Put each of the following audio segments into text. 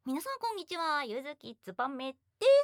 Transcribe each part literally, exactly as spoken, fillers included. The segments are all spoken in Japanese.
皆さんこんにちは、ゆずきつばめです。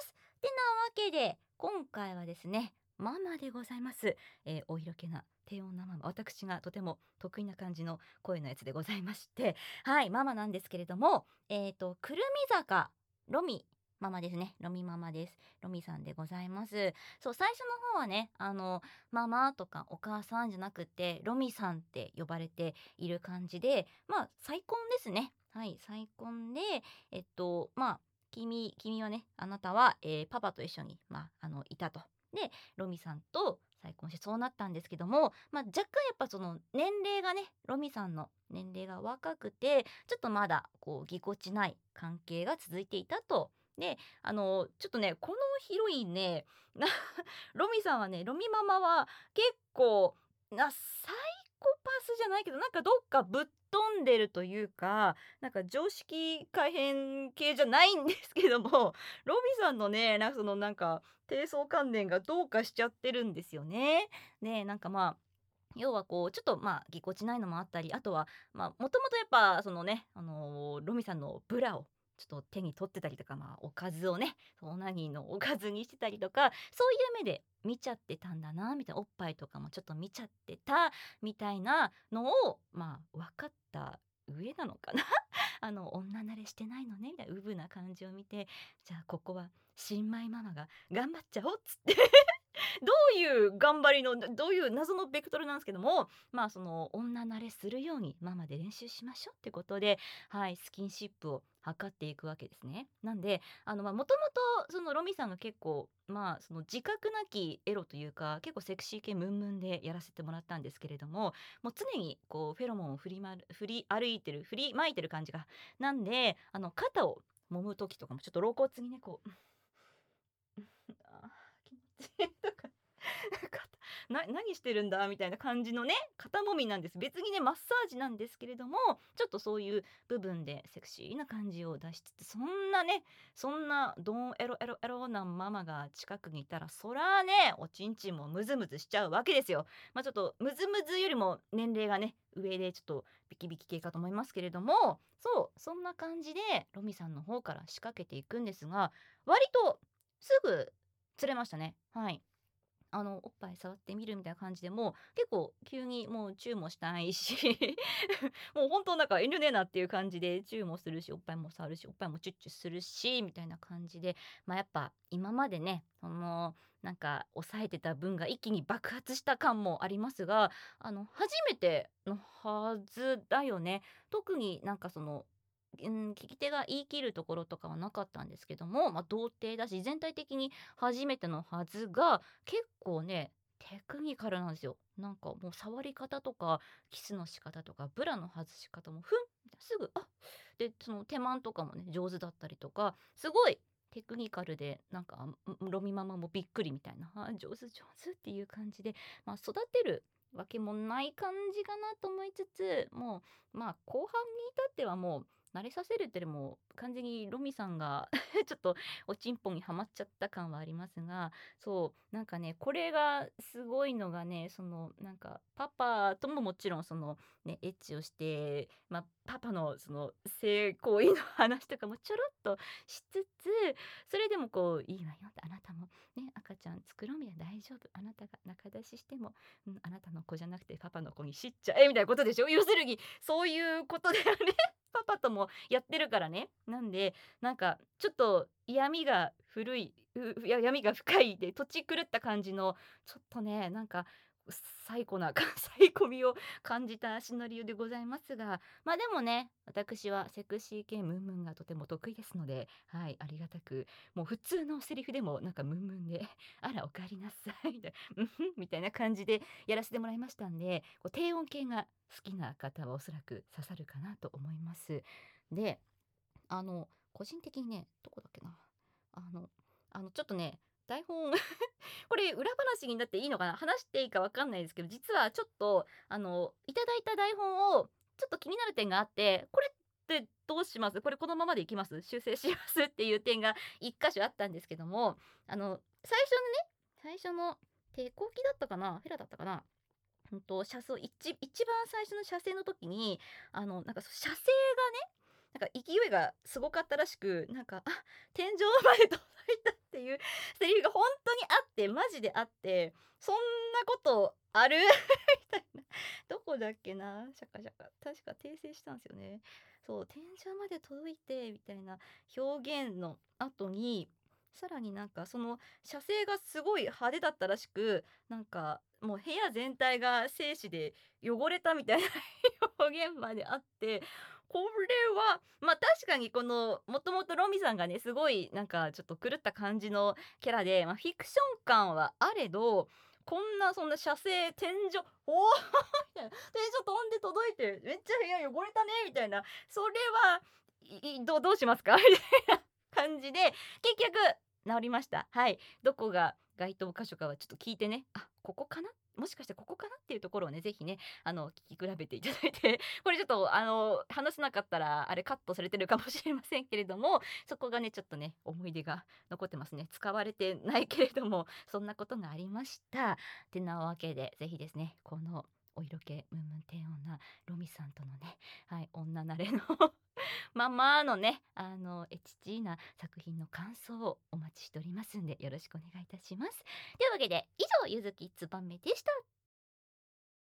てなわけで今回はですね、ママでございます。えー、お色気な低音なママ、私がとても得意な感じの声のやつでございまして、はい、ママなんですけれども、えっ、とくるみ坂ロミママですね。ロミママです。ロミさんでございます。そう、最初の方はね、あのママとかお母さんじゃなくてロミさんって呼ばれている感じで、まあ再婚ですね。はい、再婚で、えっと、まあ、君君はね、あなたは、えーパパと一緒に、まあ、あの、いたと。で、ロミさんと再婚してそうなったんですけども、まあ、若干やっぱその年齢がね、ロミさんの年齢が若くて、ちょっとまだこうぎこちない関係が続いていたと。で、あの、ちょっとね、このヒロインね、なロミさんはね、ロミママは結構、な、サイコパスじゃないけど、なんかどっかぶっ飛んでるというか、なんか常識改変系じゃないんですけども、ロビさんのね、なんかそのなんか低層観念がどうかしちゃってるんですよね。ね、なんかまあ要はこうちょっとまあぎこちないのもあったり、あとはまあもともとやっぱそのね、あのーロミさんのブラをちょっと手に取ってたりとか、まあおかずをね、オナニーのおかずにしてたりとか、そういう目で見ちゃってたんだなみたいな、おっぱいとかもちょっと見ちゃってたみたいなのをまあ分かった上なのかな。あの女慣れしてないのねみたいなウブな感じを見て、じゃあここは新米ママが頑張っちゃおうっつってどういう頑張りのどどういう謎のベクトルなんですけども、まあその女慣れするようにママで練習しましょうってことで、はい、スキンシップを図っていくわけですね。なんであのまあもともとそのロミさんが結構まあその自覚なきエロというか結構セクシー系ムンムンでやらせてもらったんですけれども、もう常にこうフェロモンを振りまる振り歩いてる振りまいてる感じがなんで、あの肩を揉む時とかもちょっと露骨にねこうあー気持ちいいとかな何してるんだみたいな感じのね肩もみなんです。別にねマッサージなんですけれども、ちょっとそういう部分でセクシーな感じを出しつつ、そんなねそんなドンエロエロエロなママが近くにいたら、そらねおちんちんもムズムズしちゃうわけですよ。まあちょっとムズムズよりも年齢がね上でちょっとビキビキ系かと思いますけれども、そうそんな感じでロミさんの方から仕掛けていくんですが、割とすぐ釣れましたね。はい。あのおっぱい触ってみるみたいな感じでも結構急にもうチューもしたいしもう本当なんか遠慮ねえなっていう感じでチューもするし、おっぱいも触るし、おっぱいもチュッチュするしみたいな感じで、まあやっぱ今までねそのなんか抑えてた分が一気に爆発した感もありますが、あの初めてのはずだよね。特になんかそのうん、聞き手が言い切るところとかはなかったんですけども、まあ、童貞だし全体的に初めてのはずが、結構ねテクニカルなんですよ。なんかもう触り方とかキスの仕方とかブラの外し方もふんみたいなすぐあでその手間とかもね上手だったりとか、すごいテクニカルでなんかんロミママもびっくりみたいな、あ上手上手っていう感じで、まあ、育てるわけもない感じかなと思いつつ、もうまあ後半に至ってはもう慣れさせるってよりも完全にロミさんがちょっとおちんぽにはまっちゃった感はありますが、そうなんかねこれがすごいのがね、そのなんかパパとももちろんそのねエッチをして、まあ、パパのその性行為の話とかもちょろっとしつつ、それでもこういいわよって、あなたもね赤ちゃん作ろうみたいな、大丈夫、あなたが仲出ししても、うん、あなたの子じゃなくてパパの子にしっちゃえみたいなことでしょ。要するにそういうことだよね。パパともやってるからね。なんでなんかちょっと嫌味が古い、ういや闇が深いで土地狂った感じの、ちょっとねなんか最高なサイコミを感じたシナリオでございますが、まあでもね私はセクシー系ムンムンがとても得意ですので、はいありがたく、もう普通のセリフでもなんかムンムンであらおかえりなさいみたいな、うんふんみたいな感じでやらせてもらいましたんで、こう低音系が好きな方はおそらく刺さるかなと思います。で、あの個人的にねどこだっけな、あのあのちょっとね台本これ裏話になっていいのかな、話していいかわかんないですけど、実はちょっとあのいただいた台本をちょっと気になる点があって、これってどうします、これこのままでいきます、修正しますっていう点が一箇所あったんですけども、あの最初のね最初の手こきだったかなフェラだったかな、うんと、車窓一一番最初の写生の時に、あの、なんか、そ写生がね、 なんか勢いがすごかったらしく、なんか、あ、天井まで届いたっていうセリフが本当にあって、マジであって、そんなことあるみたいな。どこだっけな、シャカシャカ。確か訂正したんですよね。そう、天井まで届いてみたいな表現の後に、さらになんかその写生がすごい派手だったらしく、なんかもう部屋全体が精子で汚れたみたいな表現まであって、これは、ま、確かにこの、もともとロミさんがね、すごいなんかちょっと狂った感じのキャラで、ま、フィクション感はあれど、こんなそんな写生、天井、おおみたいな、天井飛んで届いて、めっちゃ部屋汚れたねみたいな、それは、いいどどうしますかみたいな感じで、結局治りました。はい。どこが該当箇所かはちょっと聞いてね、あ、ここかな？もしかしてここかなっていうところをね、ぜひね、あの、聞き比べていただいて、これちょっとあの、話せなかったら、あれカットされてるかもしれませんけれども、そこがね、ちょっとね、思い出が残ってますね。使われてないけれども、そんなことがありました。てなわけで、ぜひですね、このお色気ムンムン低音なロミさんとのね、はい、女慣れのままのね、あの、エチチな作品の感想をお待ちしておりますんで、よろしくお願いいたします。というわけで、以上、ゆずきつばめでした。